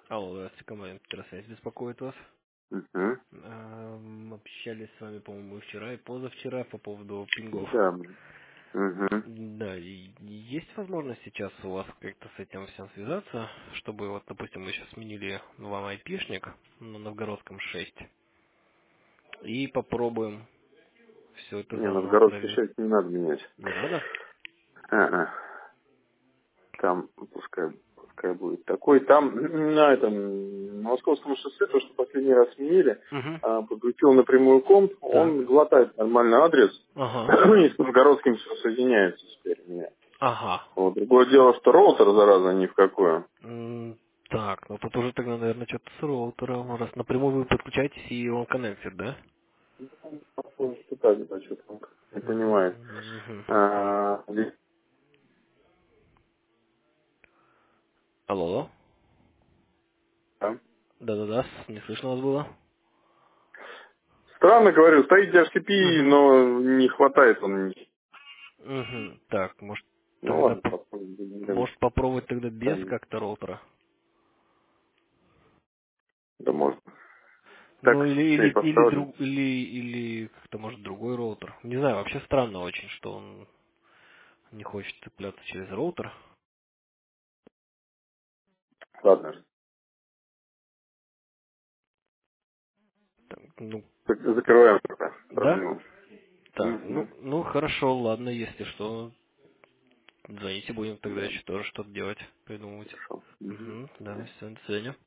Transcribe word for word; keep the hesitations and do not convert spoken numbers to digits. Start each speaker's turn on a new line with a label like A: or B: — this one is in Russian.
A: Алло, здравствуйте, компания Петросвязь беспокоит вас.
B: Угу.
A: Эм, Общались с вами, по-моему, и вчера, и позавчера по поводу пингов.
B: Да. Угу.
A: Да, и есть возможность сейчас у вас как-то с этим всем связаться, чтобы, вот, допустим, мы сейчас сменили вам айпишник на Новгородском шесть, и попробуем все это
B: Не,
A: заново
B: новгородский
A: проверить.
B: шесть не надо менять.
A: Не надо?
B: А-а. Там, пускай, пускай будет такой. Там на этом на Московском шоссе, то, что последний раз сменили,
A: Угу.
B: а, подключил напрямую комп,
A: Так.
B: он глотает нормальный адрес,
A: Ага.
B: и с новгородским все соединяется теперь у меня.
A: Ага.
B: Вот. Другое дело, что роутер, зараза, ни в какую.
A: М, Так, ну тут уже тогда, наверное, что-то с роутером. Раз напрямую вы подключаетесь и он коннектит, да?
B: Похоже, что так, да, что-то он не понимает.
A: Мгм.
B: А,
A: Алло, алло.
B: да.
A: Да-да-да, с- не слышно вас было.
B: Странно говорю, стоит ди эйч си пи,
A: Угу.
B: но не хватает он.
A: Угу. Так, может
B: Ну
A: тогда
B: ладно,
A: по-
B: попробуем.
A: может попробовать тогда без
B: Да,
A: как-то роутера.
B: да можно. Так,
A: Ну или
B: все и
A: или или
B: поставлю.
A: друг или или как-то может другой роутер. Не знаю, вообще странно очень, что он не хочет цепляться через роутер.
B: Ладно.
A: Так, ну,
B: Так, закрываем пока
A: да?
B: проблему.
A: Так, ну,
B: Угу.
A: ну хорошо, ладно, если что, звоните, будем тогда
B: Да,
A: еще тоже что-то делать, придумывать.
B: хорошо. Мгм.
A: Угу,
B: Да.
A: да, все, до свидания.